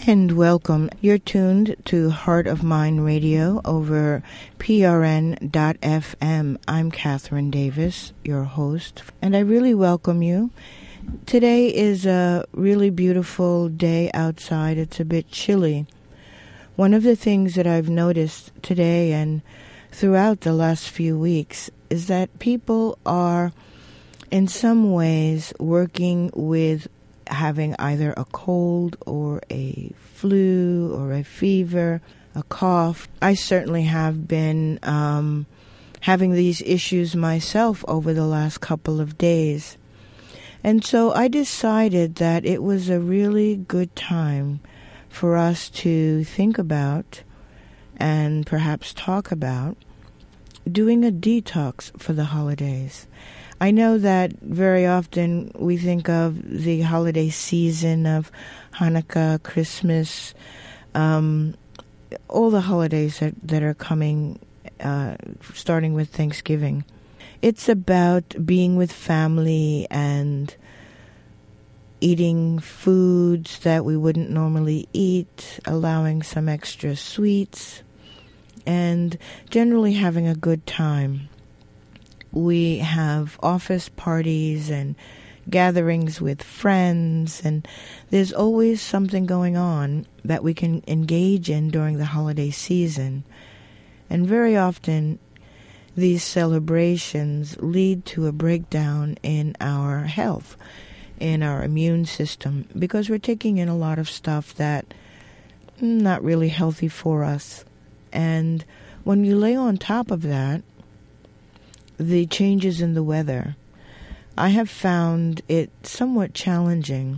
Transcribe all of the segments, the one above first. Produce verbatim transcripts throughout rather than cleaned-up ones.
And welcome. You're tuned to Heart of Mind Radio over P R N dot F M. I'm Catherine Davis, your host, and I really welcome you. Today is a really beautiful day outside. It's a bit chilly. One of the things that I've noticed today and throughout the last few weeks is that people are in some ways working with having either a cold or a flu or a fever, a cough. I certainly have been um, having these issues myself over the last couple of days. And so I decided that it was a really good time for us to think about and perhaps talk about doing a detox for the holidays. I know that very often we think of the holiday season of Hanukkah, Christmas, um, all the holidays that, that are coming, uh, starting with Thanksgiving. It's about being with family and eating foods that we wouldn't normally eat, allowing some extra sweets, and generally having a good time. We have office parties and gatherings with friends, and there's always something going on that we can engage in during the holiday season. And very often, these celebrations lead to a breakdown in our health, in our immune system, because we're taking in a lot of stuff that not really healthy for us. And when you lay on top of that the changes in the weather, I have found it somewhat challenging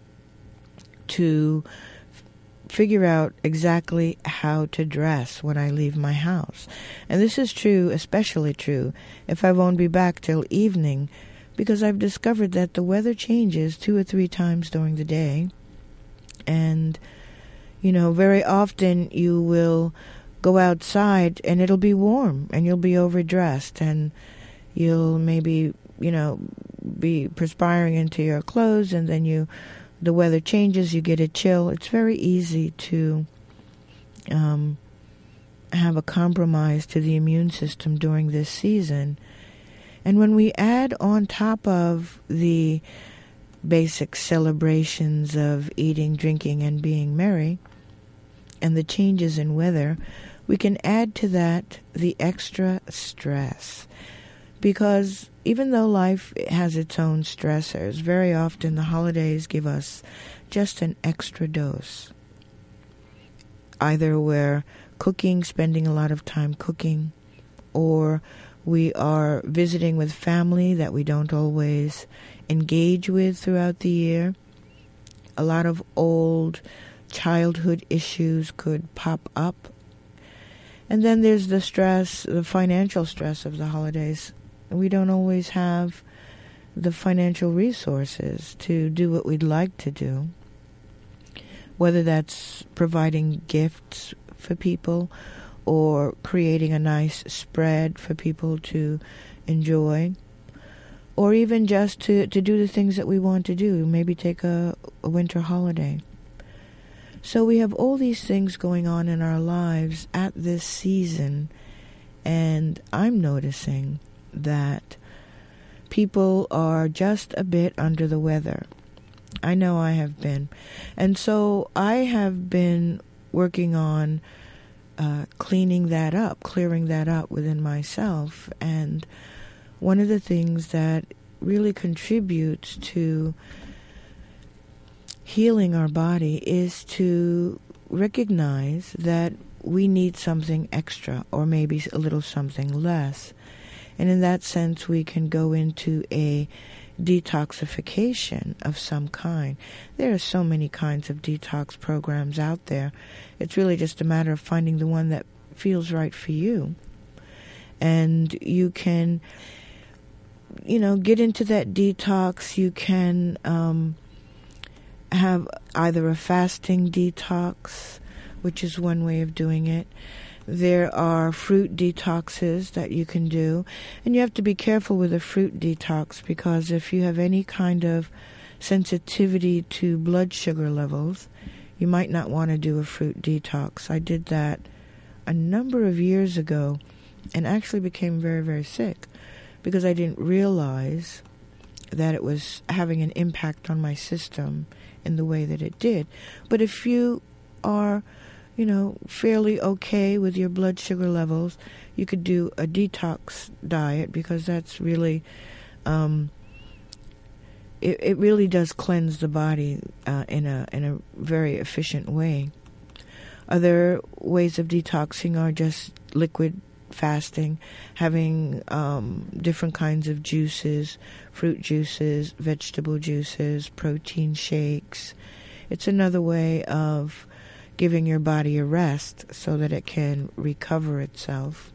to f- figure out exactly how to dress when I leave my house. And this is true, especially true, if I won't be back till evening, because I've discovered that the weather changes two or three times during the day. And, you know, very often you will go outside and it'll be warm and you'll be overdressed and you'll maybe, you know, be perspiring into your clothes, and then you, the weather changes, you get a chill. It's very easy to um, have a compromise to the immune system during this season. And when we add on top of the basic celebrations of eating, drinking, and being merry, and the changes in weather, we can add to that the extra stress. Because even though life has its own stressors, very often the holidays give us just an extra dose. Either we're cooking, spending a lot of time cooking, or we are visiting with family that we don't always engage with throughout the year. A lot of old childhood issues could pop up. And then there's the stress, the financial stress of the holidays. We don't always have the financial resources to do what we'd like to do, whether that's providing gifts for people or creating a nice spread for people to enjoy, or even just to, to do the things that we want to do, maybe take a, a winter holiday. So we have all these things going on in our lives at this season, and I'm noticing that people are just a bit under the weather. I know I have been. And so I have been working on uh, cleaning that up, clearing that up within myself. And one of the things that really contributes to healing our body is to recognize that we need something extra, or maybe a little something less. And in that sense, we can go into a detoxification of some kind. There are so many kinds of detox programs out there. It's really just a matter of finding the one that feels right for you. And you can, you know, get into that detox. You can um, have either a fasting detox, which is one way of doing it. There are fruit detoxes that you can do. And you have to be careful with a fruit detox, because if you have any kind of sensitivity to blood sugar levels, you might not want to do a fruit detox. I did that a number of years ago and actually became very, very sick because I didn't realize that it was having an impact on my system in the way that it did. But if you are, you know, fairly okay with your blood sugar levels, you could do a detox diet because that's really, um, it, it really does cleanse the body uh, in a in a very efficient way. Other ways of detoxing are just liquid fasting, having um, different kinds of juices, fruit juices, vegetable juices, protein shakes. It's another way of giving your body a rest so that it can recover itself.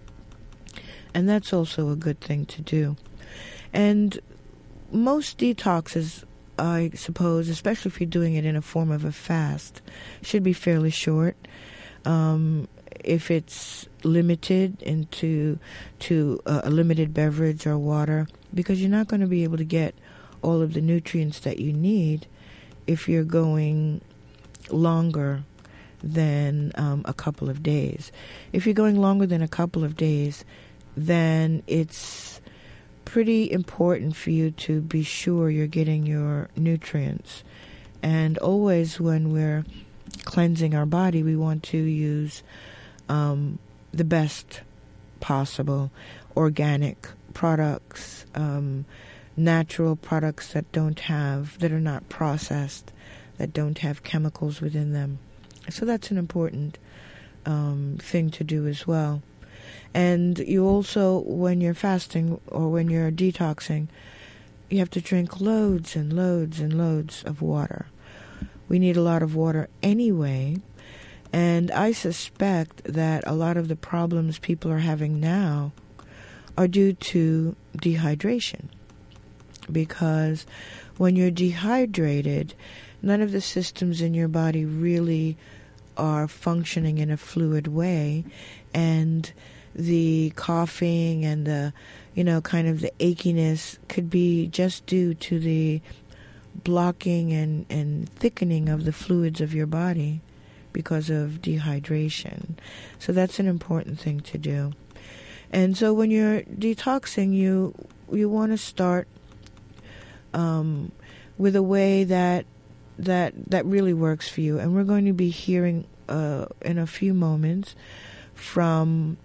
And that's also a good thing to do. And most detoxes, I suppose, especially if you're doing it in a form of a fast, should be fairly short. Um, if it's limited into to a, a limited beverage or water, because you're not going to be able to get all of the nutrients that you need if you're going longer than um, a couple of days. If you're going longer than a couple of days, then it's pretty important for you to be sure you're getting your nutrients. And always when we're cleansing our body, we want to use um, the best possible organic products, um, natural products that don't have, that are not processed, that don't have chemicals within them. So that's an important um, thing to do as well. And you also, when you're fasting or when you're detoxing, you have to drink loads and loads and loads of water. We need a lot of water anyway. And I suspect that a lot of the problems people are having now are due to dehydration. Because when you're dehydrated, none of the systems in your body really are functioning in a fluid way. And the coughing and the, you know, kind of the achiness could be just due to the blocking and, and thickening of the fluids of your body because of dehydration. So that's an important thing to do. And so when you're detoxing, you you want to start um, with a way that that that really works for you. And we're going to be hearing uh, in a few moments from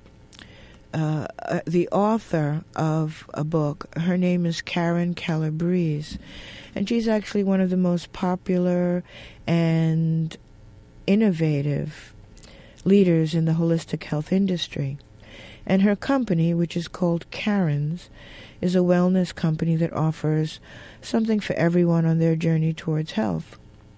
uh, uh, the author of a book. Her name is Karen Calabrese, and she's actually one of the most popular and innovative leaders in the holistic health industry. And her company, which is called Karen's, is a wellness company that offers something for everyone on their journey towards health.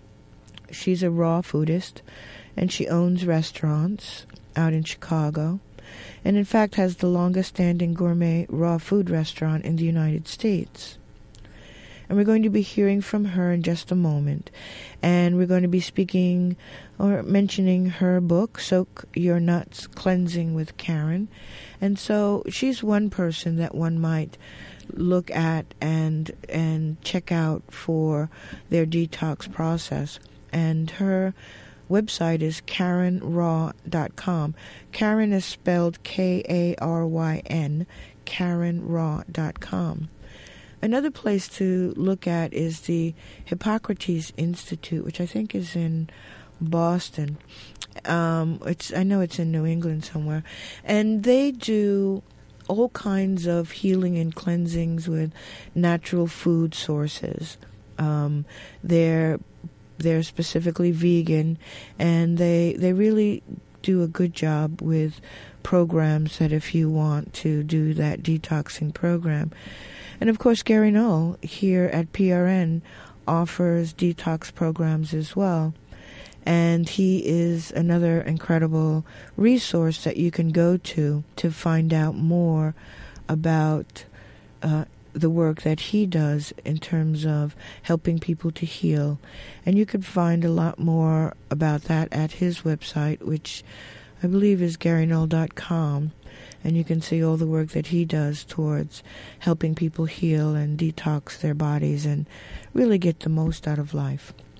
She's a raw foodist, and she owns restaurants out in Chicago, and in fact has the longest-standing gourmet raw food restaurant in the United States. And we're going to be hearing from her in just a moment. And we're going to be speaking or mentioning her book, Soak Your Nuts, Cleansing with Karen. And so she's one person that one might look at and and check out for their detox process. And her website is karen raw dot com. Karen is spelled K A R Y N, karen raw dot com. Another place to look at is the Hippocrates Institute, which I think is in Boston. Um, it's I know it's in New England somewhere. And they do all kinds of healing and cleansings with natural food sources. Um, they're they're specifically vegan, and they they really do a good job with programs that if you want to do that detoxing program. And of course, Gary Null here at P R N offers detox programs as well. And he is another incredible resource that you can go to to find out more about uh, the work that he does in terms of helping people to heal. And you can find a lot more about that at his website, which I believe is gary null dot com. And you can see all the work that he does towards helping people heal and detox their bodies and really get the most out of life.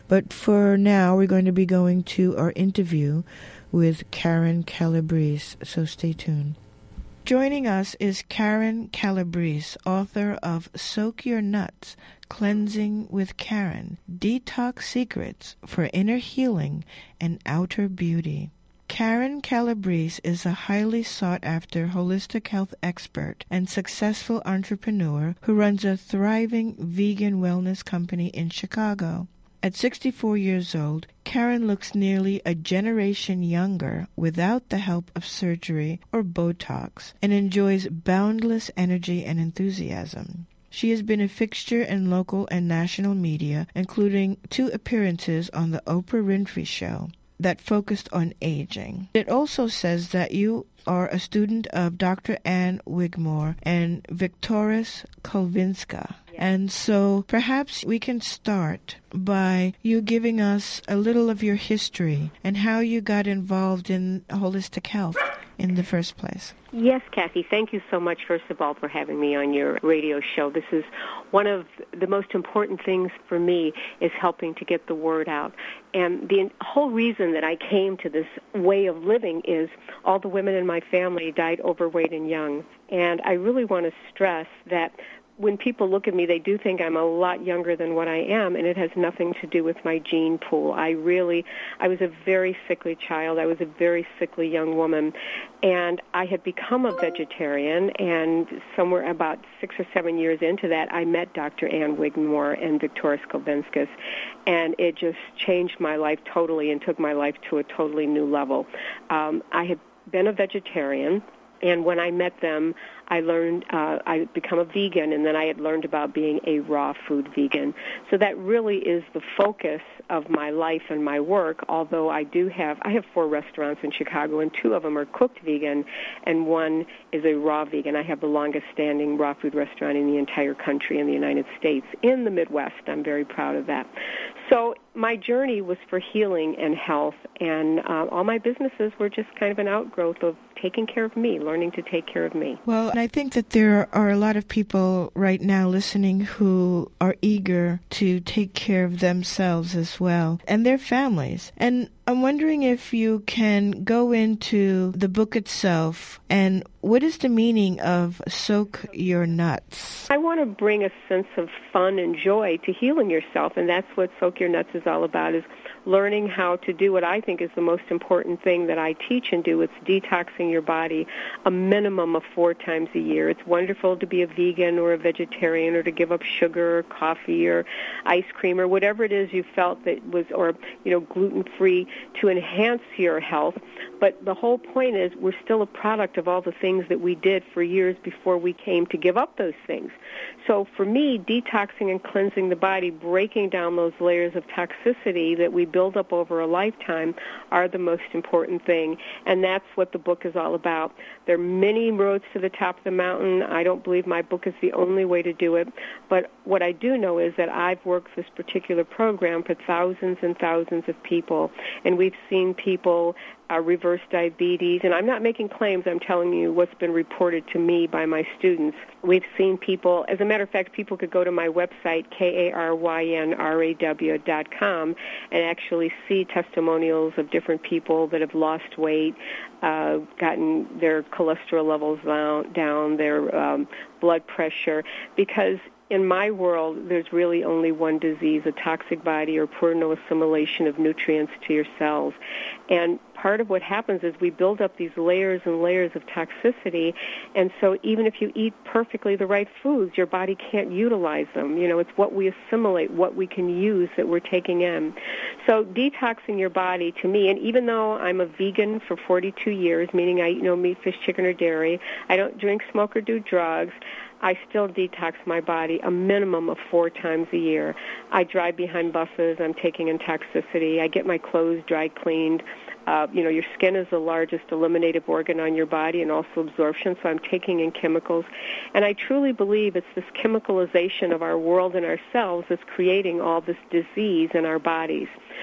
But for now, we're going to be going to our interview with Karen Calabrese, so stay tuned. Joining us is Karen Calabrese, author of Soak Your Nuts, Cleansing with Karen, Detox Secrets for Inner Healing and Outer Beauty. Karen Calabrese is a highly sought-after holistic health expert and successful entrepreneur who runs a thriving vegan wellness company in Chicago. At sixty-four years old, Karen looks nearly a generation younger without the help of surgery or Botox and enjoys boundless energy and enthusiasm. She has been a fixture in local and national media, including two appearances on the Oprah Winfrey Show that focused on aging. It also says that you are a student of Doctor Ann Wigmore and Viktoras Kulvinska. And so perhaps we can start by you giving us a little of your history and how you got involved in holistic health in the first place. Yes, Kathy. Thank you so much, first of all, for having me on your radio show. This is one of the most important things for me is helping to get the word out. And the whole reason that I came to this way of living is all the women in my family died overweight and young. And I really want to stress that when people look at me, they do think I'm a lot younger than what I am, and it has nothing to do with my gene pool. I really, I was a very sickly child. I was a very sickly young woman, and I had become a vegetarian, and somewhere about six or seven years into that, I met Doctor Ann Wigmore and Viktoras Kulvinskis, and it just changed my life totally and took my life to a totally new level. Um, I had been a vegetarian, and when I met them, I learned, uh, I had become a vegan, and then I had learned about being a raw food vegan. So that really is the focus of my life and my work, although I do have, I have four restaurants in Chicago, and two of them are cooked vegan, and one is a raw vegan. I have the longest-standing raw food restaurant in the entire country in the United States, in the Midwest. I'm very proud of that. So my journey was for healing and health, and uh, all my businesses were just kind of an outgrowth of taking care of me, learning to take care of me. Well, and I think that there are a lot of people right now listening who are eager to take care of themselves as well and their families. And I'm wondering if you can go into the book itself and what is the meaning of Soak Your Nuts? I want to bring a sense of fun and joy to healing yourself, and that's what Soak Your Nuts is all about, is learning how to do what I think is the most important thing that I teach and do. It's detoxing your body a minimum of four times a year. It's wonderful to be a vegan or a vegetarian or to give up sugar or coffee or ice cream or whatever it is you felt that was, or, you know, gluten-free to enhance your health. But the whole point is we're still a product of all the things that we did for years before we came to give up those things. So for me, detoxing and cleansing the body, breaking down those layers of toxicity that we build up over a lifetime are the most important thing. And that's what the book is all about. There are many roads to the top of the mountain. I don't believe my book is the only way to do it. But what I do know is that I've worked this particular program for thousands and thousands of people. And we've seen people uh, reverse diabetes. And I'm not making claims. I'm telling you what's been reported to me by my students. We've seen people, as a matter of fact, people could go to my website, K A R Y N R A W dot com, and actually see testimonials of different people that have lost weight, uh, gotten their cholesterol levels down, down their um, blood pressure, because in my world, there's really only one disease, a toxic body or poor no assimilation of nutrients to your cells. And part of what happens is we build up these layers and layers of toxicity, and so even if you eat perfectly the right foods, your body can't utilize them. You know, it's what we assimilate, what we can use that we're taking in. So detoxing your body, to me, and even though I'm a vegan for forty-two years, meaning I eat no meat, fish, chicken, or dairy, I don't drink, smoke, or do drugs, I still detox my body a minimum of four times a year. I drive behind buses. I'm taking in toxicity. I get my clothes dry cleaned. Uh, you know, your skin is the largest eliminative organ on your body and also absorption, so I'm taking in chemicals. And I truly believe it's this chemicalization of our world and ourselves that's creating all this disease in our bodies.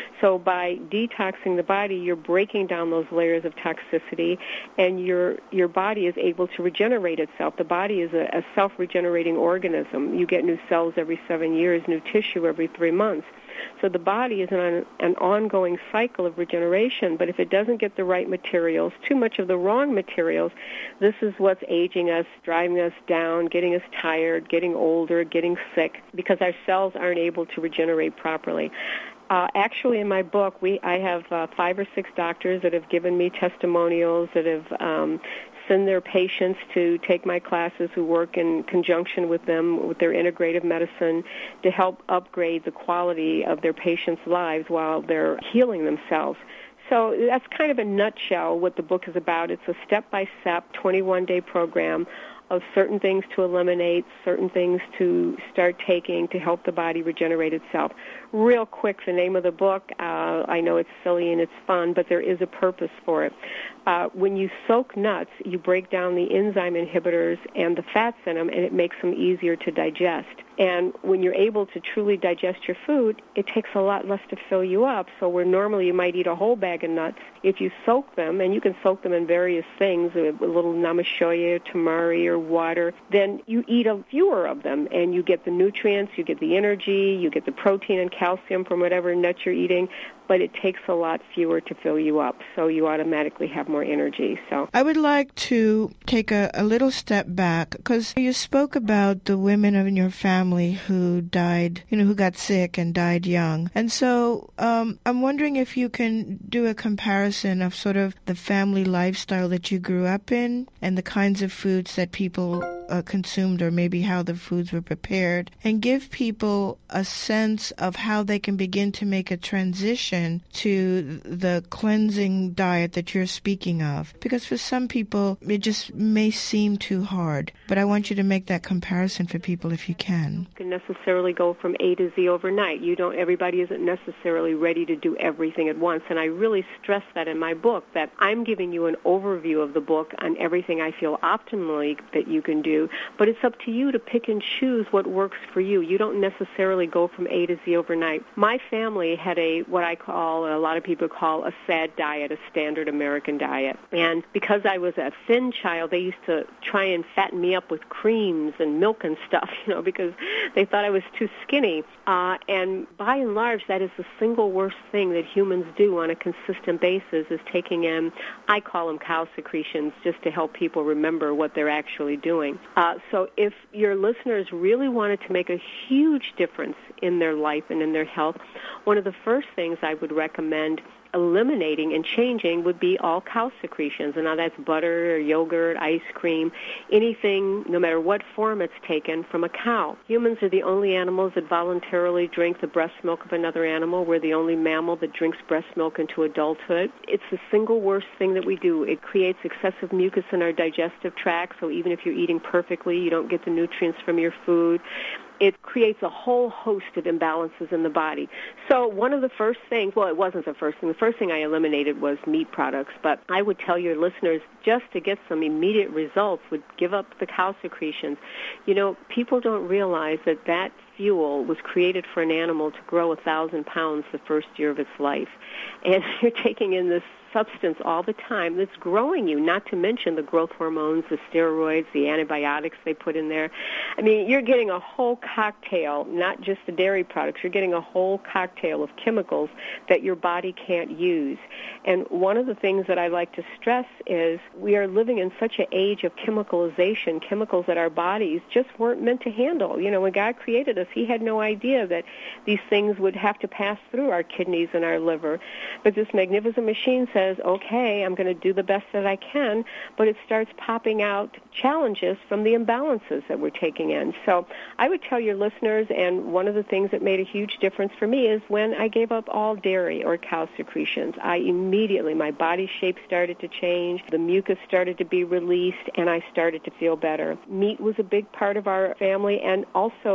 So by detoxing the body, you're breaking down those layers of toxicity, and your your body is able to regenerate itself. The body is a, a self-regenerating organism. You get new cells every seven years, new tissue every three months. So the body is an, an ongoing cycle of regeneration, but if it doesn't get the right materials, too much of the wrong materials, this is what's aging us, driving us down, getting us tired, getting older, getting sick, because our cells aren't able to regenerate properly. Uh, actually, in my book, we I have uh, five or six doctors that have given me testimonials, that have um, send their patients to take my classes, who work in conjunction with them with their integrative medicine to help upgrade the quality of their patients' lives while they're healing themselves. So that's kind of a nutshell what the book is about. It's a step-by-step twenty-one day program of certain things to eliminate, certain things to start taking to help the body regenerate itself. Real quick, the name of the book, uh, I know it's silly and it's fun, but there is a purpose for it. Uh, when you soak nuts, you break down the enzyme inhibitors and the fats in them, and it makes them easier to digest. And when you're able to truly digest your food, it takes a lot less to fill you up. So where normally you might eat a whole bag of nuts, if you soak them, and you can soak them in various things, a little namashoya, tamari, or water, then you eat a fewer of them, and you get the nutrients, you get the energy, you get the protein and calcium from whatever nuts you're eating, but it takes a lot fewer to fill you up, so you automatically have more energy. So I would like to take a, a little step back, because you spoke about the women in your family who died, you know, who got sick and died young. And so um, I'm wondering if you can do a comparison of sort of the family lifestyle that you grew up in and the kinds of foods that people uh, consumed, or maybe how the foods were prepared, and give people a sense of how they can begin to make a transition to the cleansing diet that you're speaking of. Because for some people, it just may seem too hard. But I want you to make that comparison for people if you can. You can necessarily go from A to Z overnight. You don't. Everybody isn't necessarily ready to do everything at once. And I really stress that in my book, that I'm giving you an overview of the book on everything I feel optimally that you can do. But it's up to you to pick and choose what works for you. You don't necessarily go from A to Z overnight. My family had a, what I call, a lot of people call a SAD diet, a standard American diet. And because I was a thin child, they used to try and fatten me up with creams and milk and stuff, you know, because they thought I was too skinny. Uh, and by and large, that is the single worst thing that humans do on a consistent basis, is taking in, I call them cow secretions, just to help people remember what they're actually doing. Uh, so if your listeners really wanted to make a huge difference in their life and in their health, one of the first things I would recommend eliminating and changing would be all cow secretions. And now that's butter or yogurt, ice cream, anything, no matter what form it's taken, from a cow. Humans are the only animals that voluntarily drink the breast milk of another animal. We're the only mammal that drinks breast milk into adulthood. It's the single worst thing that we do. It creates excessive mucus in our digestive tract, so even if you're eating perfectly, you don't get the nutrients from your food. It creates a whole host of imbalances in the body. So one of the first things, well, it wasn't the first thing. The first thing I eliminated was meat products. But I would tell your listeners, just to get some immediate results, would give up the cow secretions. You know, people don't realize that that fuel was created for an animal to grow a thousand pounds the first year of its life. And you're taking in this substance all the time that's growing you, not to mention the growth hormones, the steroids, the antibiotics they put in there. I mean, you're getting a whole cocktail, not just the dairy products. You're getting a whole cocktail of chemicals that your body can't use. And one of the things that I like to stress is we are living in such an age of chemicalization, chemicals that our bodies just weren't meant to handle. You know, when God created us, he had no idea that these things would have to pass through our kidneys and our liver. But this magnificent machine says, okay, I'm going to do the best that I can, but it starts popping out challenges from the imbalances that we're taking in. So I would tell your listeners, and one of the things that made a huge difference for me is when I gave up all dairy or cow secretions. I immediately, my body shape started to change, the mucus started to be released, and I started to feel better. Meat was a big part of our family, and also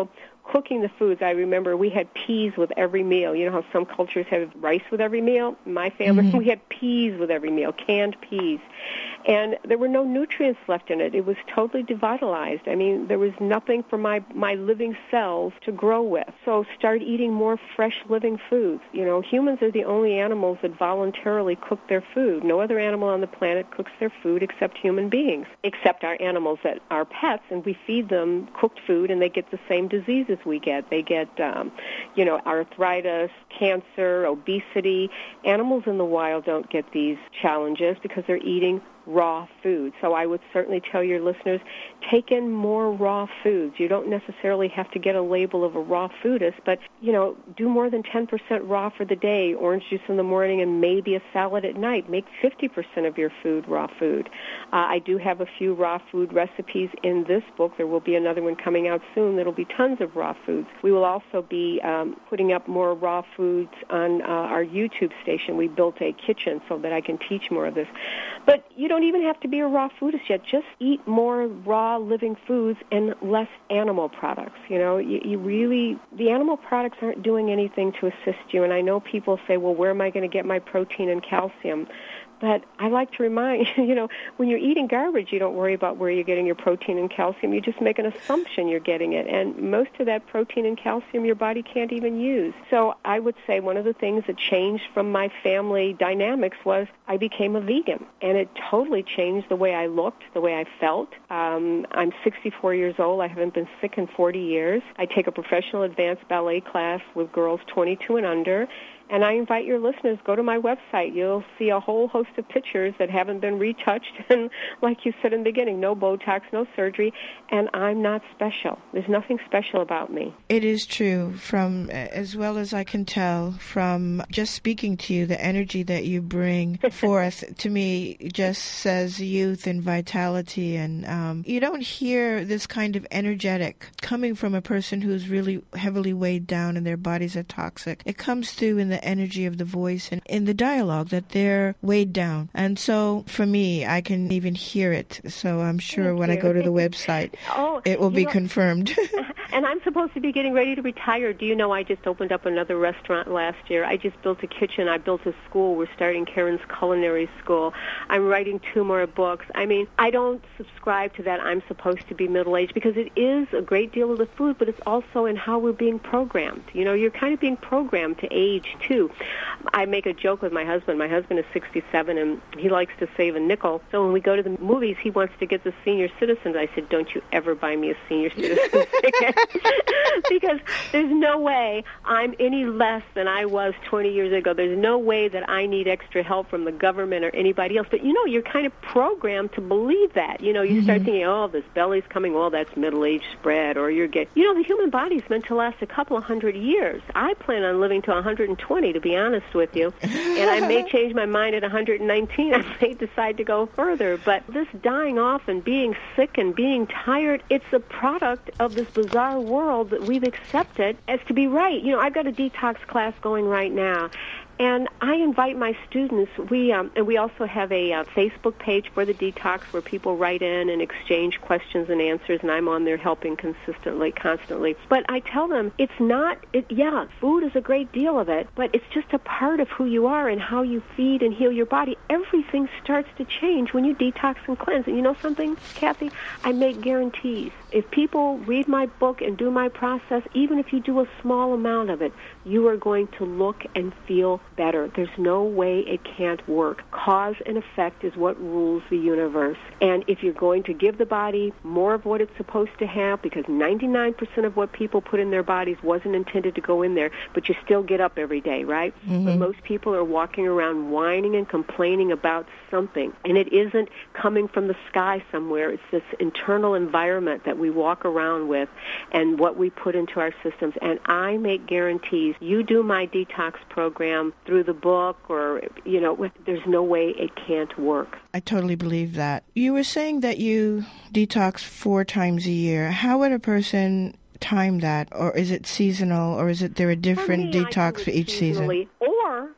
cooking the foods. I remember we had peas with every meal. You know how some cultures have rice with every meal? In my family, mm-hmm. we had peas with every meal, canned peas. And there were no nutrients left in it. It was totally devitalized. I mean, there was nothing for my, my living cells to grow with. So start eating more fresh living foods. You know, humans are the only animals that voluntarily cook their food. No other animal on the planet cooks their food except human beings, except our animals that are pets, and we feed them cooked food, and they get the same diseases we get. They get, um, you know, arthritis, cancer, obesity. Animals in the wild don't get these challenges because they're eating raw food. So I would certainly tell your listeners, take in more raw foods. You don't necessarily have to get a label of a raw foodist, but, you know, do more than ten percent raw for the day, orange juice in the morning, and maybe a salad at night. Make fifty percent of your food raw food. Uh, I do have a few raw food recipes in this book. There will be another one coming out soon. There will be tons of raw foods. We will also be um, putting up more raw foods on uh, our YouTube station. We built a kitchen so that I can teach more of this. But you don't even have to be a raw foodist yet. Just eat more raw living foods and less animal products. You know, you, you really, the animal products aren't doing anything to assist you. And I know people say, well, where am I going to get my protein and calcium? But I like to remind, you know, when you're eating garbage, you don't worry about where you're getting your protein and calcium. You just make an assumption you're getting it. And most of that protein and calcium your body can't even use. So I would say one of the things that changed from my family dynamics was I became a vegan. And it totally changed the way I looked, the way I felt. Um, I'm sixty-four years old. I haven't been sick in forty years. I take a professional advanced ballet class with girls twenty-two and under. And I invite your listeners, go to my website. You'll see a whole host of pictures that haven't been retouched. And like you said in the beginning, no Botox, no surgery. And I'm not special. There's nothing special about me. It is true, from as well as I can tell from just speaking to you, the energy that you bring forth to me just says youth and vitality. And um, you don't hear this kind of energetic coming from a person who's really heavily weighed down and their bodies are toxic. It comes through in the energy of the voice and in the dialogue that they're weighed down. And so for me, I can even hear it. So I'm sure Thank when you. I go to the website, oh, it will be know, confirmed. And I'm supposed to be getting ready to retire. Do you know I just opened up another restaurant last year? I just built a kitchen. I built a school. We're starting Karen's Culinary School. I'm writing two more books. I mean, I don't subscribe to that I'm supposed to be middle-aged because it is a great deal of the food, but it's also in how we're being programmed. You know, you're kind of being programmed to age, too. I make a joke with my husband. My husband is sixty-seven, and he likes to save a nickel. So when we go to the movies, he wants to get the senior citizens. I said, don't you ever buy me a senior citizen ticket. Because there's no way I'm any less than I was twenty years ago. There's no way that I need extra help from the government or anybody else. But, you know, you're kind of programmed to believe that. You know, you mm-hmm. start thinking, oh, this belly's coming, oh, that's middle-aged spread, or you're getting... You know, the human body's meant to last a couple of hundred years. I plan on living to one hundred twenty, to be honest with you. And I may change my mind at one hundred nineteen. I may decide to go further. But this dying off and being sick and being tired, it's a product of this bizarre world that we've accepted as to be right. You know, I've got a detox class going right now. And I invite my students, we um, and we also have a uh, Facebook page for the detox where people write in and exchange questions and answers, and I'm on there helping consistently, constantly. But I tell them it's not, it, yeah, food is a great deal of it, but it's just a part of who you are and how you feed and heal your body. Everything starts to change when you detox and cleanse. And you know something, Kathy? I make guarantees. If people read my book and do my process, even if you do a small amount of it, you are going to look and feel better. There's no way it can't work. Cause and effect is what rules the universe. And if you're going to give the body more of what it's supposed to have, because ninety-nine percent of what people put in their bodies wasn't intended to go in there, but you still get up every day, right? Mm-hmm. But most people are walking around whining and complaining about something. And it isn't coming from the sky somewhere. It's this internal environment that we walk around with and what we put into our systems. And I make guarantees. You do my detox program through the book or, you know, there's no way it can't work. I totally believe that. You were saying that you detox four times a year. How would a person time that? Or is it seasonal? Or is it there a different for me, detox for each season? Or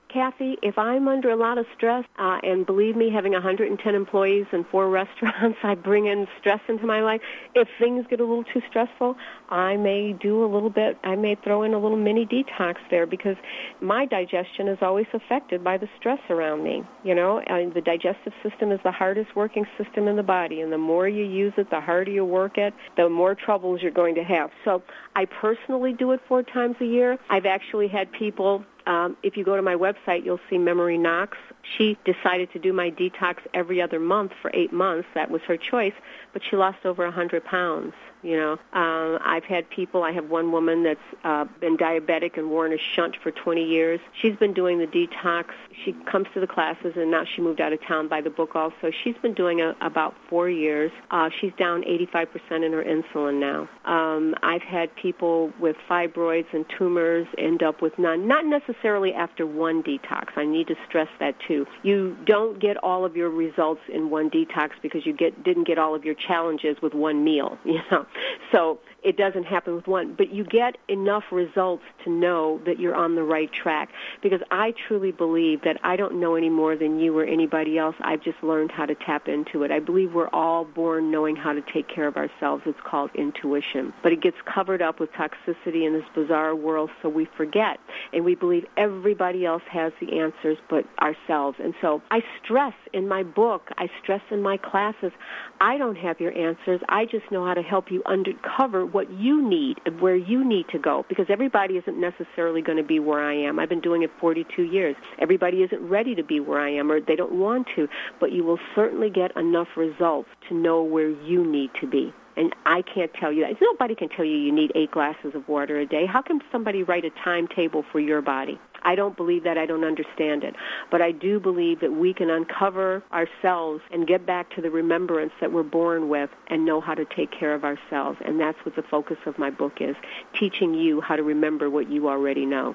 Kathy, if I'm under a lot of stress, uh, and believe me, having one hundred ten employees and four restaurants, I bring in stress into my life. If things get a little too stressful, I may do a little bit, I may throw in a little mini detox there, because my digestion is always affected by the stress around me. You know, and the digestive system is the hardest working system in the body, and the more you use it, the harder you work it, the more troubles you're going to have. So I personally do it four times a year. I've actually had people, um, if you go to my website, you'll see Memory Knox. She decided to do my detox every other month for eight months. That was her choice, but she lost over one hundred pounds. You know, uh, I've had people, I have one woman that's uh, been diabetic and worn a shunt for twenty years. She's been doing the detox. She comes to the classes, and now she moved out of town by the book also. She's been doing it about four years. Uh, she's down eighty-five percent in her insulin now. Um, I've had people with fibroids and tumors end up with none, not necessarily after one detox. I need to stress that too. You don't get all of your results in one detox because you get didn't get all of your challenges with one meal, you know. So it doesn't happen with one, but you get enough results to know that you're on the right track, because I truly believe that I don't know any more than you or anybody else. I've just learned how to tap into it. I believe we're all born knowing how to take care of ourselves. It's called intuition, but it gets covered up with toxicity in this bizarre world, so we forget, and we believe everybody else has the answers but ourselves. And so I stress in my book, I stress in my classes, I don't have your answers. I just know how to help you uncover what you need and where you need to go, because everybody isn't necessarily going to be where I am. I've been doing it forty-two years. Everybody isn't ready to be where I am, or they don't want to, but you will certainly get enough results to know where you need to be. And I can't tell you that. Nobody can tell you you need eight glasses of water a day. How can somebody write a timetable for your body? I don't believe that. I don't understand it. But I do believe that we can uncover ourselves and get back to the remembrance that we're born with and know how to take care of ourselves. And that's what the focus of my book is, teaching you how to remember what you already know.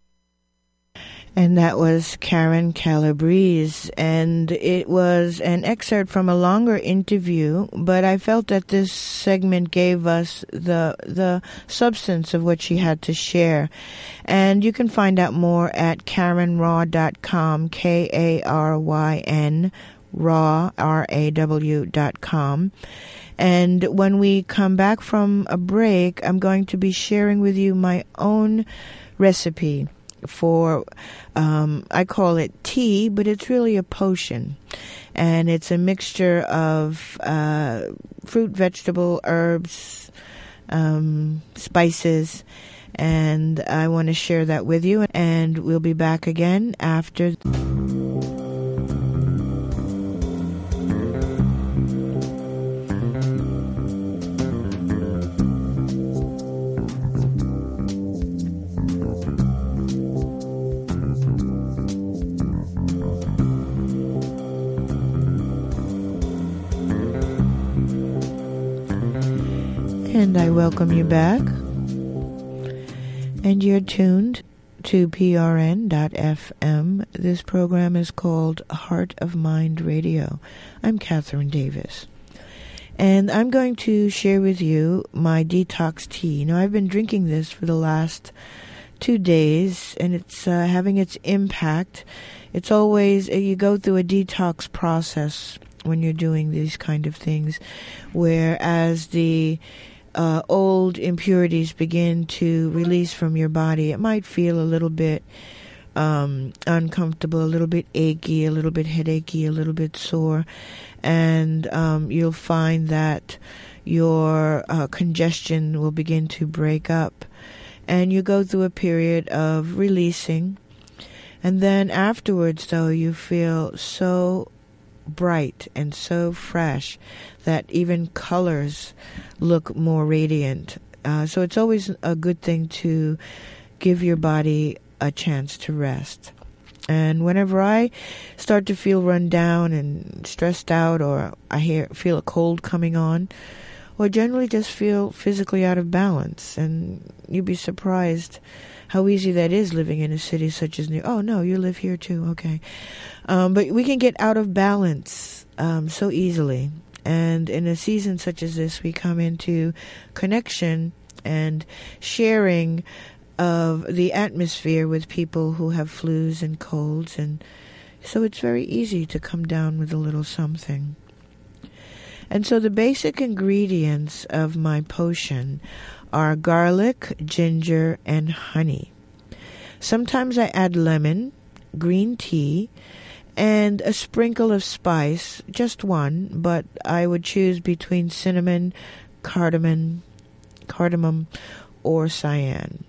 And that was Karen Calabrese, and it was an excerpt from a longer interview, but I felt that this segment gave us the the substance of what she had to share. And you can find out more at karen raw dot com, K A R Y N, raw, R A W dot com. And when we come back from a break, I'm going to be sharing with you my own recipe for, um, I call it tea, but it's really a potion. And it's a mixture of uh, fruit, vegetable, herbs, um, spices. And I want to share that with you. And we'll be back again after. And I welcome you back. And you're tuned to P R N dot F M. This program is called Heart of Mind Radio. I'm Catherine Davis. And I'm going to share with you my detox tea. Now, I've been drinking this for the last two days, and it's uh, having its impact. It's always, uh, you go through a detox process when you're doing these kind of things, whereas the Uh, old impurities begin to release from your body. It might feel a little bit um, uncomfortable, a little bit achy, a little bit headachy, a little bit sore, and um, you'll find that your uh, congestion will begin to break up, and you go through a period of releasing, and then afterwards, though, you feel so bright and so fresh that even colors look more radiant. Uh, so it's always a good thing to give your body a chance to rest. And whenever I start to feel run down and stressed out, or I hear feel a cold coming on, or generally just feel physically out of balance, and you'd be surprised how easy that is living in a city such as New York. Oh, no, you live here too. Okay. Um, but we can get out of balance um, so easily. And in a season such as this, we come into connection and sharing of the atmosphere with people who have flus and colds, and so it's very easy to come down with a little something. And so the basic ingredients of my potion are garlic, ginger, and honey. Sometimes I add lemon, green tea, and a sprinkle of spice, just one, but I would choose between cinnamon, cardamom, cardamom, or cayenne.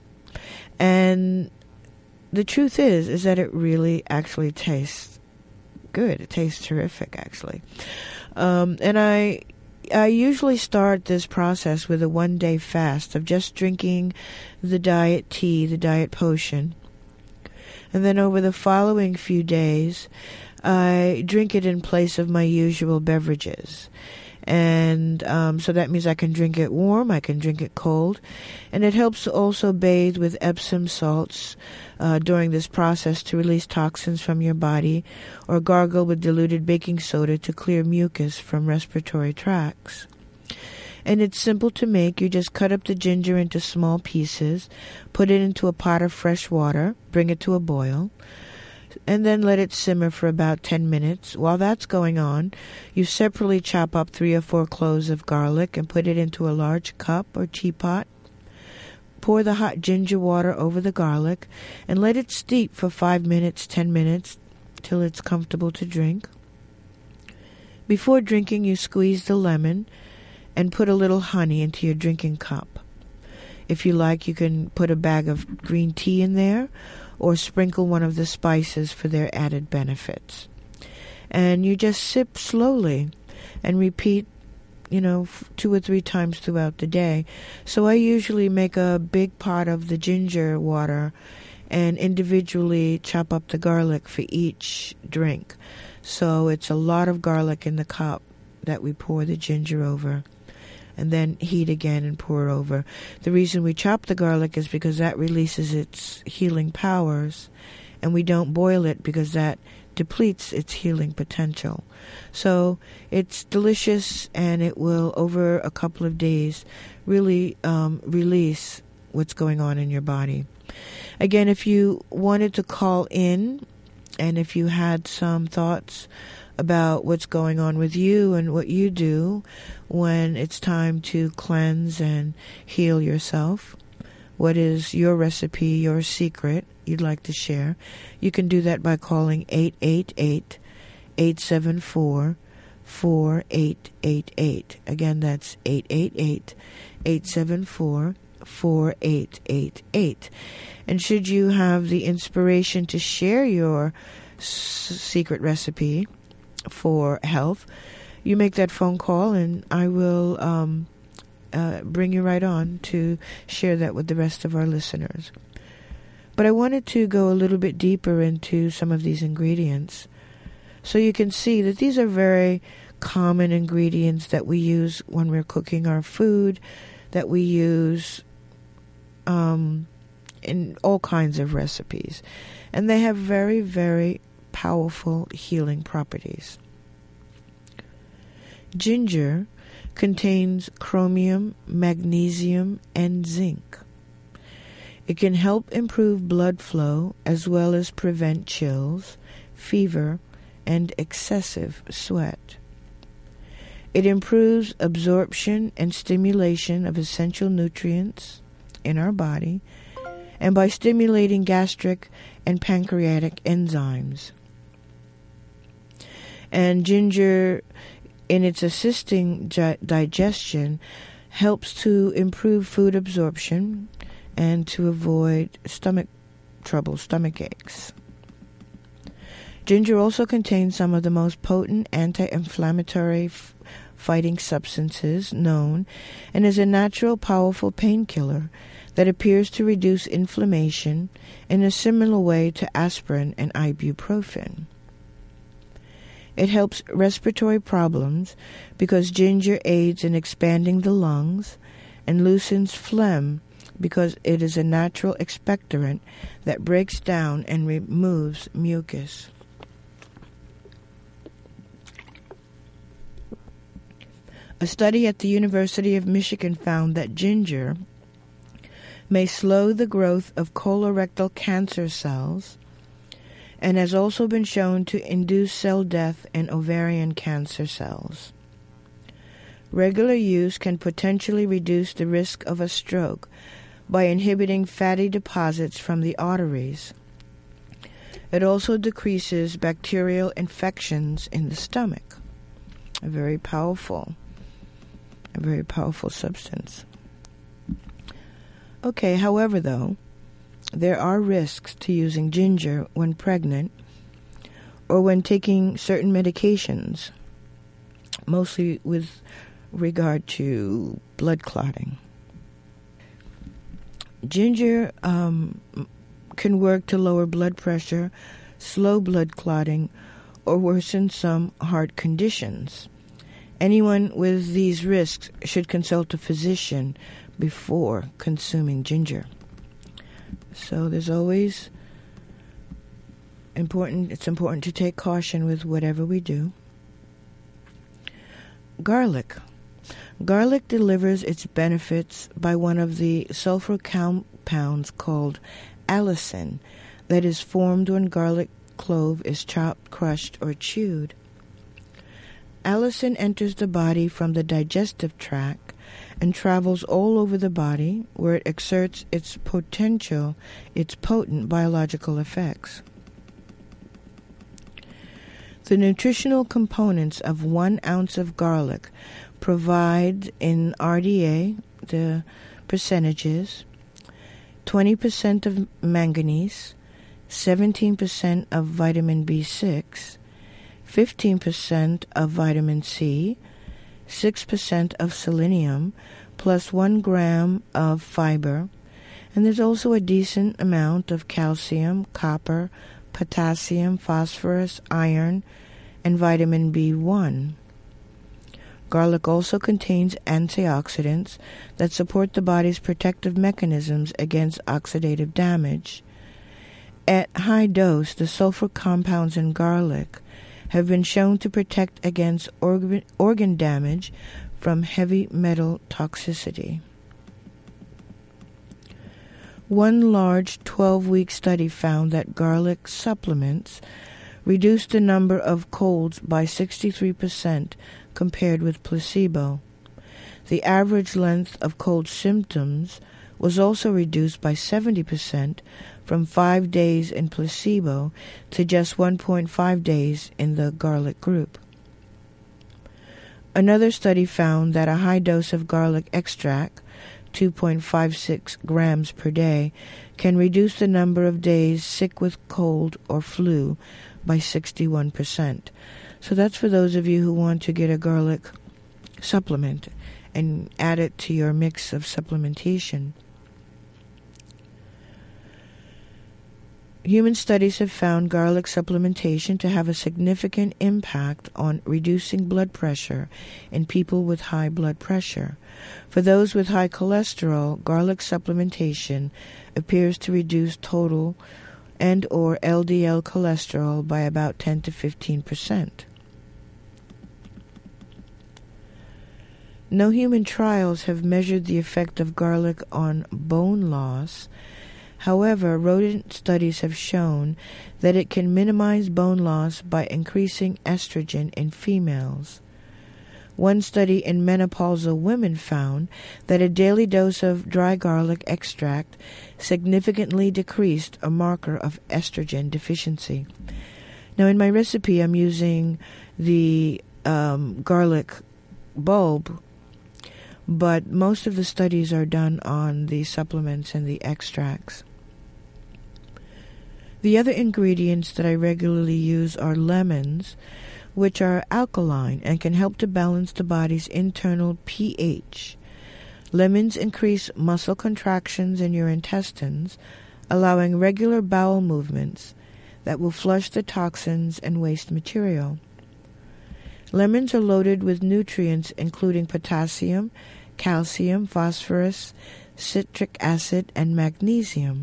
And the truth is, is that it really actually tastes good. It tastes terrific, actually. Um, and I, I usually start this process with a one-day fast of just drinking the diet tea, the diet potion. And then over the following few days, I drink it in place of my usual beverages. And um, so that means I can drink it warm, I can drink it cold. And it helps to also bathe with Epsom salts uh, during this process to release toxins from your body, or gargle with diluted baking soda to clear mucus from respiratory tracts. And it's simple to make. You just cut up the ginger into small pieces, put it into a pot of fresh water, bring it to a boil, and then let it simmer for about ten minutes. While that's going on, you separately chop up three or four cloves of garlic and put it into a large cup or teapot. Pour the hot ginger water over the garlic and let it steep for five minutes, ten minutes, till it's comfortable to drink. Before drinking, you squeeze the lemon and put a little honey into your drinking cup. If you like, you can put a bag of green tea in there, or sprinkle one of the spices for their added benefits. And you just sip slowly and repeat, you know, f- two or three times throughout the day. So I usually make a big pot of the ginger water and individually chop up the garlic for each drink. So it's a lot of garlic in the cup that we pour the ginger over, and then heat again and pour over. The reason we chop the garlic is because that releases its healing powers, and we don't boil it because that depletes its healing potential. So it's delicious, and it will, over a couple of days, really um, release what's going on in your body. Again, if you wanted to call in, and if you had some thoughts about what's going on with you and what you do when it's time to cleanse and heal yourself, what is your recipe, your secret you'd like to share, you can do that by calling eight eight eight, eight seven four, four eight eight eight. Again, that's eight eight eight, eight seven four, four eight eight eight. And should you have the inspiration to share your s- secret recipe for health, you make that phone call, and I will um, uh, bring you right on to share that with the rest of our listeners. But I wanted to go a little bit deeper into some of these ingredients, so you can see that these are very common ingredients that we use when we're cooking our food, that we use um, in all kinds of recipes. And they have very, very powerful healing properties. Ginger contains chromium, magnesium, and zinc. It can help improve blood flow as well as prevent chills, fever, and excessive sweat. It improves absorption and stimulation of essential nutrients in our body, and by stimulating gastric and pancreatic enzymes. And ginger, in its assisting gi- digestion, helps to improve food absorption and to avoid stomach trouble, stomach aches. Ginger also contains some of the most potent anti-inflammatory f- fighting substances known, and is a natural, powerful painkiller that appears to reduce inflammation in a similar way to aspirin and ibuprofen. It helps respiratory problems because ginger aids in expanding the lungs, and loosens phlegm because it is a natural expectorant that breaks down and removes mucus. A study at the University of Michigan found that ginger may slow the growth of colorectal cancer cells, and has also been shown to induce cell death in ovarian cancer cells. Regular use can potentially reduce the risk of a stroke by inhibiting fatty deposits from the arteries. It also decreases bacterial infections in the stomach. A very powerful, a very powerful substance. Okay, however, though, there are risks to using ginger when pregnant or when taking certain medications, mostly with regard to blood clotting. Ginger um, can work to lower blood pressure, slow blood clotting, or worsen some heart conditions. Anyone with these risks should consult a physician before consuming ginger. So there's always important, it's important to take caution with whatever we do. Garlic. Garlic delivers its benefits by one of the sulfur compounds called allicin that is formed when garlic clove is chopped, crushed, or chewed. Allicin enters the body from the digestive tract and travels all over the body, where it exerts its potential, its potent biological effects. The nutritional components of one ounce of garlic provide in R D A, the percentages, twenty percent of manganese, seventeen percent of vitamin B six, fifteen percent of vitamin C, six percent of selenium, plus one gram of fiber, and there's also a decent amount of calcium, copper, potassium, phosphorus, iron, and vitamin B one. Garlic also contains antioxidants that support the body's protective mechanisms against oxidative damage. At high dose, the sulfur compounds in garlic have been shown to protect against organ, organ damage from heavy metal toxicity. One large twelve-week study found that garlic supplements reduced the number of colds by sixty-three percent compared with placebo. The average length of cold symptoms was also reduced by seventy percent from five days in placebo to just one point five days in the garlic group. Another study found that a high dose of garlic extract, two point five six grams per day, can reduce the number of days sick with cold or flu by sixty-one percent. So that's for those of you who want to get a garlic supplement and add it to your mix of supplementation. Human studies have found garlic supplementation to have a significant impact on reducing blood pressure in people with high blood pressure. For those with high cholesterol, garlic supplementation appears to reduce total and or L D L cholesterol by about ten to fifteen percent. No human trials have measured the effect of garlic on bone loss. However, rodent studies have shown that it can minimize bone loss by increasing estrogen in females. One study in menopausal women found that a daily dose of dry garlic extract significantly decreased a marker of estrogen deficiency. Now, in my recipe, I'm using the um, garlic bulb, but most of the studies are done on the supplements and the extracts. The other ingredients that I regularly use are lemons, which are alkaline and can help to balance the body's internal pH. Lemons increase muscle contractions in your intestines, allowing regular bowel movements that will flush the toxins and waste material. Lemons are loaded with nutrients including potassium, calcium, phosphorus, citric acid, and magnesium.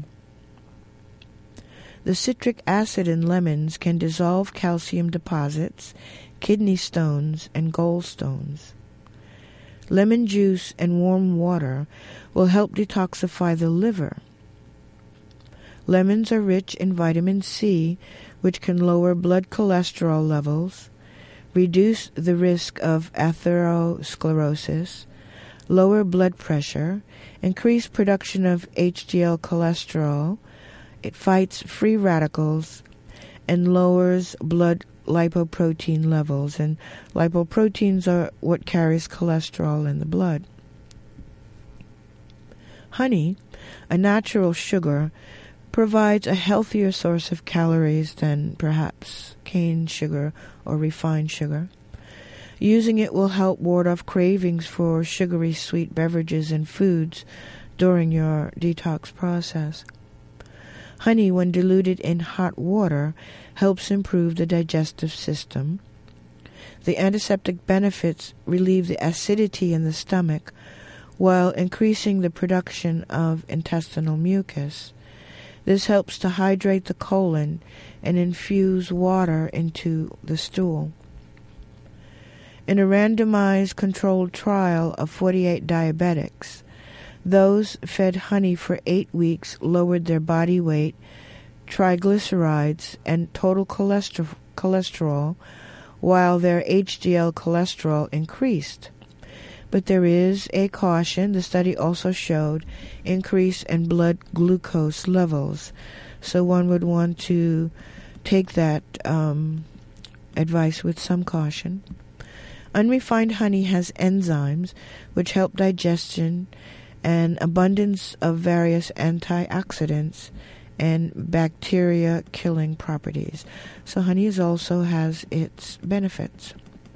The citric acid in lemons can dissolve calcium deposits, kidney stones, and gallstones. Lemon juice and warm water will help detoxify the liver. Lemons are rich in vitamin C, which can lower blood cholesterol levels, reduce the risk of atherosclerosis, lower blood pressure, increase production of H D L cholesterol. It fights free radicals and lowers blood lipoprotein levels. And lipoproteins are what carries cholesterol in the blood. Honey, a natural sugar, provides a healthier source of calories than perhaps cane sugar or refined sugar. Using it will help ward off cravings for sugary sweet beverages and foods during your detox process. Honey, when diluted in hot water, helps improve the digestive system. The antiseptic benefits relieve the acidity in the stomach while increasing the production of intestinal mucus. This helps to hydrate the colon and infuse water into the stool. In a randomized controlled trial of forty-eight diabetics, those fed honey for eight weeks lowered their body weight, triglycerides, and total cholesterol, cholesterol, while their H D L cholesterol increased. But there is a caution. The study also showed increase in blood glucose levels. So one would want to take that um, advice with some caution. Unrefined honey has enzymes which help digestion and abundance of various antioxidants and bacteria-killing properties. So honey is also has its benefits.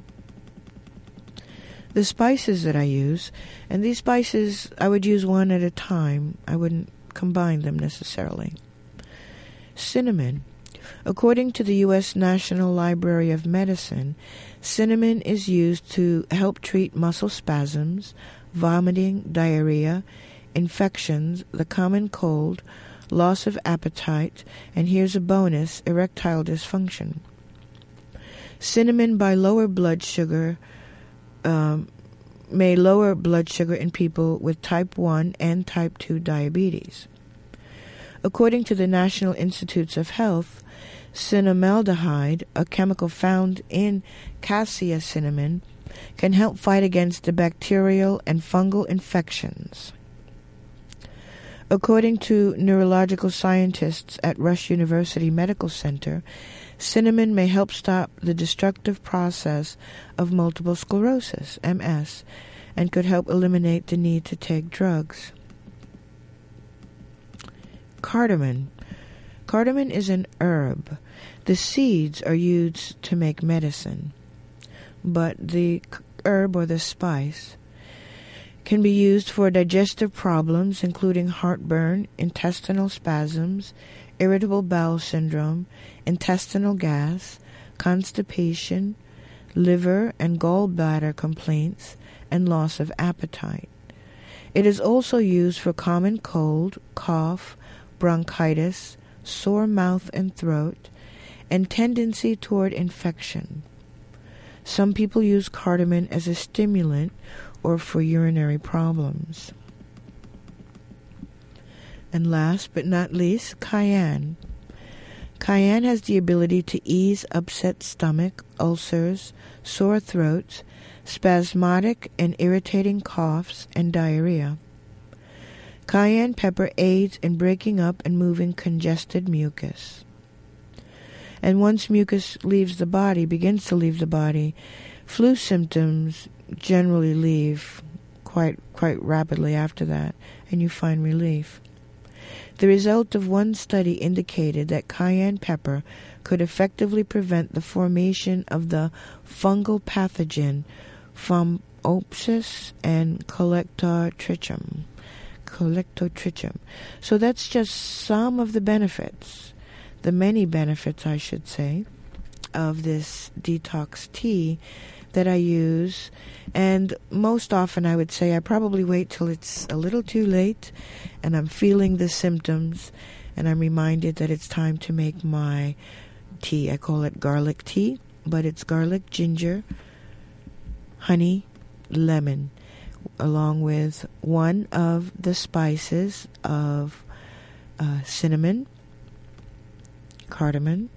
The spices that I use, and these spices I would use one at a time. I wouldn't combine them necessarily. Cinnamon. According to the U S National Library of Medicine, cinnamon is used to help treat muscle spasms, vomiting, diarrhea, infections, the common cold, loss of appetite, and here's a bonus, erectile dysfunction. Cinnamon by lower blood sugar um, may lower blood sugar in people with type one and type two diabetes. According to the National Institutes of Health, cinnamaldehyde, a chemical found in cassia cinnamon, can help fight against the bacterial and fungal infections. According to neurological scientists at Rush University Medical Center, cinnamon may help stop the destructive process of multiple sclerosis, M S, and could help eliminate the need to take drugs. Cardamom. Cardamom is an herb. The seeds are used to make medicine, but the herb or the spice can be used for digestive problems including heartburn, intestinal spasms, irritable bowel syndrome, intestinal gas, constipation, liver and gallbladder complaints, and loss of appetite. It is also used for common cold, cough, bronchitis, sore mouth and throat, and tendency toward infection. Some people use cardamom as a stimulant or for urinary problems. And last but not least, cayenne. Cayenne has the ability to ease upset stomach, ulcers, sore throats, spasmodic and irritating coughs, and diarrhea. Cayenne pepper aids in breaking up and moving congested mucus. And once mucus leaves the body, begins to leave the body, flu symptoms generally leave quite quite rapidly after that, and you find relief. The result of one study indicated that cayenne pepper could effectively prevent the formation of the fungal pathogen Phomopsis and Colectotrichum. Colectotrichum. So that's just some of the benefits, the many benefits, I should say, of this detox tea that I use. And most often I would say I probably wait till it's a little too late and I'm feeling the symptoms and I'm reminded that it's time to make my tea. I call it garlic tea, but it's garlic, ginger, honey, lemon. along with one of the spices of uh, cinnamon, cardamom,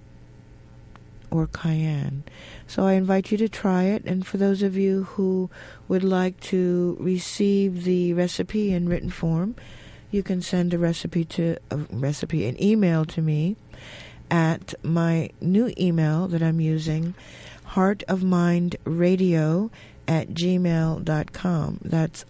or cayenne. So I invite you to try it, and for those of you who would like to receive the recipe in written form, you can send a recipe to a recipe an email to me at my new email that I'm using, heartofmindradio at gmail dot com. That's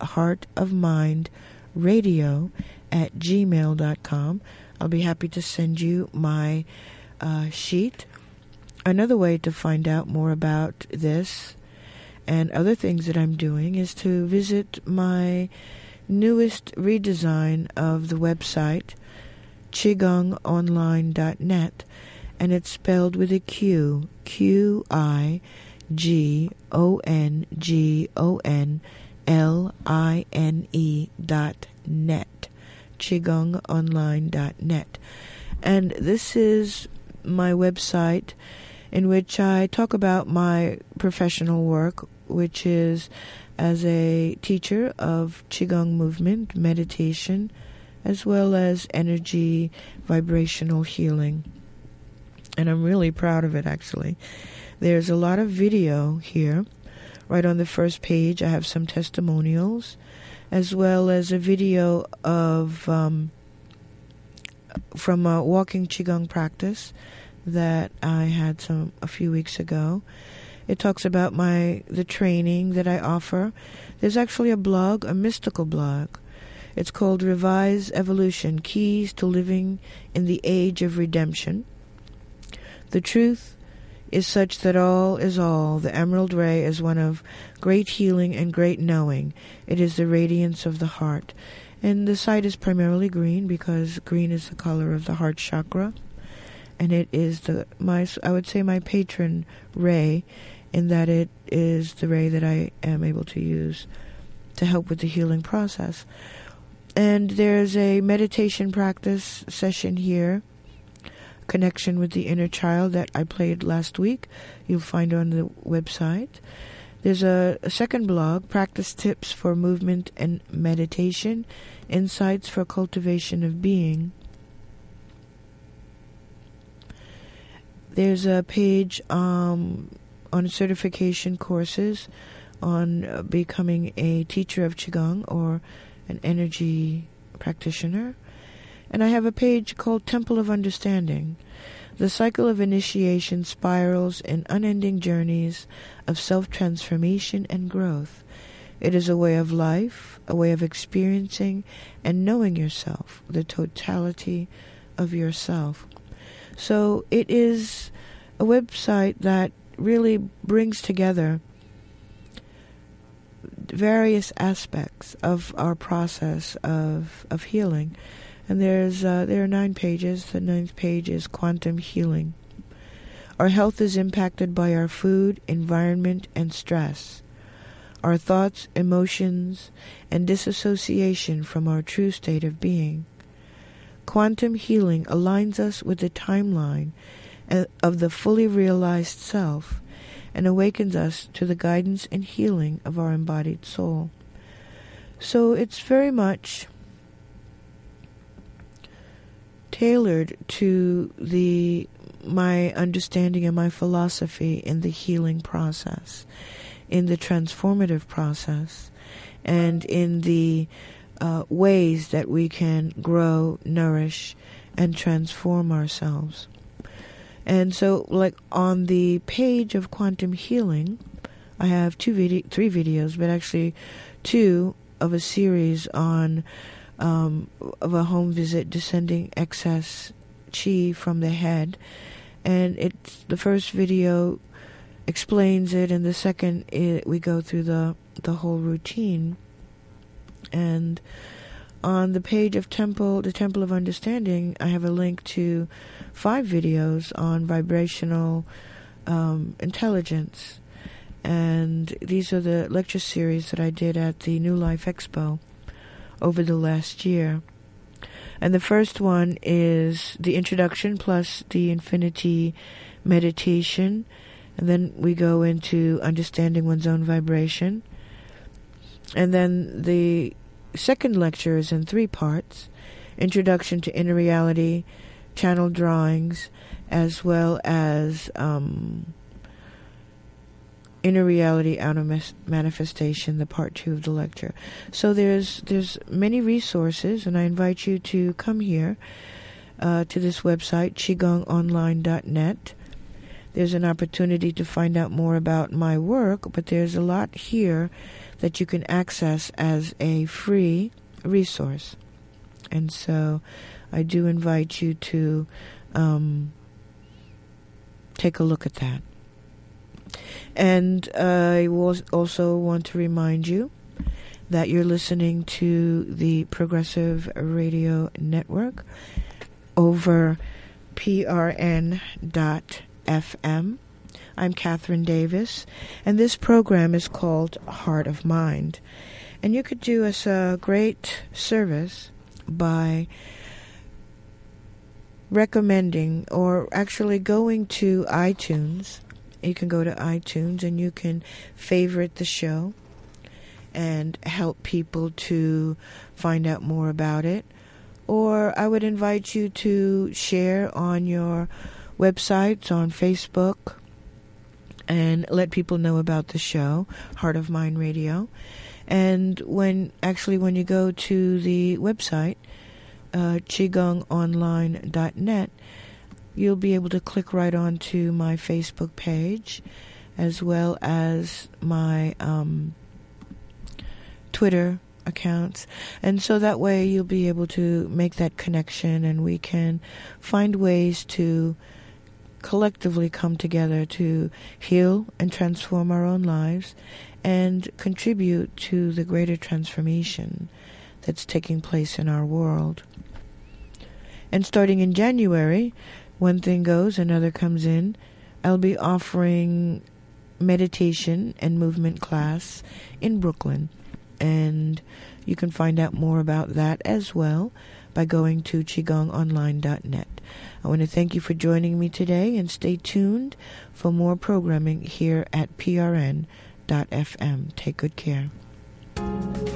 heartofmindradio at gmail dot com. I'll be happy to send you my uh, sheet. Another way to find out more about this and other things that I'm doing is to visit my newest redesign of the website, qigong online dot net, and it's spelled with a Q, Q I G O N G O N L I N E dot net, qigong online dot net. And this is my website in which I talk about my professional work, which is as a teacher of Qigong movement, meditation, as well as energy vibrational healing. And I'm really proud of it, actually. There's a lot of video here. Right on the first page, I have some testimonials, as well as a video of um, from a walking Qigong practice that I had some a few weeks ago. It talks about my the training that I offer. There's actually a blog, a mystical blog. It's called Revise Evolution, Keys to Living in the Age of Redemption. The truth is such that all is all. The emerald ray is one of great healing and great knowing. It is the radiance of the heart. And the site is primarily green because green is the color of the heart chakra. And it is the my I would say my patron ray, in that it is the ray that I am able to use to help with the healing process. And there's a meditation practice session here, Connection with the Inner Child, that I played last week. You'll find on the website. There's a, a second blog, Practice Tips for Movement and Meditation, Insights for Cultivation of Being. There's a page um, on certification courses on uh, becoming a teacher of Qigong or an energy practitioner. And I have a page called Temple of Understanding. The cycle of initiation spirals in unending journeys of self-transformation and growth. It is a way of life, a way of experiencing and knowing yourself, the totality of yourself. So it is a website that really brings together various aspects of our process of of healing. And there's uh, there are nine pages. The ninth page is Quantum Healing. Our health is impacted by our food, environment, and stress. Our thoughts, emotions, and disassociation from our true state of being. Quantum healing aligns us with the timeline of the fully realized self and awakens us to the guidance and healing of our embodied soul. So it's very much tailored to the my understanding and my philosophy in the healing process, in the transformative process, and in the uh, ways that we can grow, nourish, and transform ourselves. And so, like on the page of Quantum Healing, I have two video, three videos, but actually two of a series on um, of a home visit, descending excess chi from the head. And it's the first video explains it, and the second it, we go through the the whole routine. And on the page of Temple, the Temple of Understanding, I have a link to five videos on vibrational um, intelligence. And these are the lecture series that I did at the New Life Expo over the last year. And the first one is the introduction plus the infinity meditation. And then we go into understanding one's own vibration. And then the second lecture is in three parts: Introduction to Inner Reality, Channel Drawings, as well as um, Inner Reality, Outer Manifestation, the part two of the lecture. So there's there's many resources, and I invite you to come here uh, to this website, qigong online dot net. There's an opportunity to find out more about my work, but there's a lot here that you can access as a free resource. And so I do invite you to um, take a look at that. And uh, I was also want to remind you that you're listening to the Progressive Radio Network over P R N dot F M. I'm Catherine Davis, and this program is called Heart of Mind. And you could do us a great service by recommending or actually going to iTunes. You can go to iTunes and you can favorite the show and help people to find out more about it. Or I would invite you to share on your websites, on Facebook, and let people know about the show, Heart of Mind Radio. And when actually when you go to the website, uh, qigong online dot net, you'll be able to click right onto my Facebook page, as well as my um, Twitter accounts. And so that way you'll be able to make that connection, and we can find ways to collectively come together to heal and transform our own lives and contribute to the greater transformation that's taking place in our world. And starting in January, one thing goes, another comes in. I'll be offering meditation and movement class in Brooklyn. And you can find out more about that as well by going to qigong online dot net. I want to thank you for joining me today, and stay tuned for more programming here at P R N dot F M. Take good care.